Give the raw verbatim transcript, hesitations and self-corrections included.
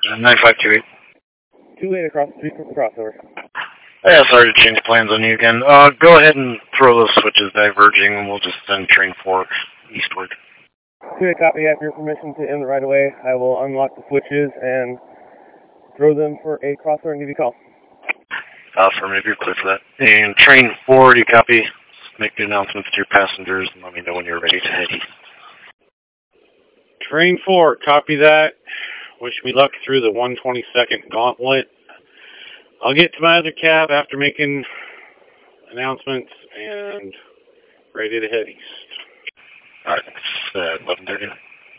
nine five two eight. two eight across the street from the crossover. Yeah, sorry to change plans on you again. Uh, go ahead and throw those switches diverging, and we'll just send train four eastward. two eight copy, I have your permission to end the right of way. I will unlock the switches and throw them for a crossover and give you a call. Affirmative, you're clear for that. And train four, do you copy? Make the announcements to your passengers and let me know when you're ready to head east. Train four, copy that. Wish me luck through the one twenty-second gauntlet. I'll get to my other cab after making announcements and ready to head east. Alright, it's uh, eleven thirty.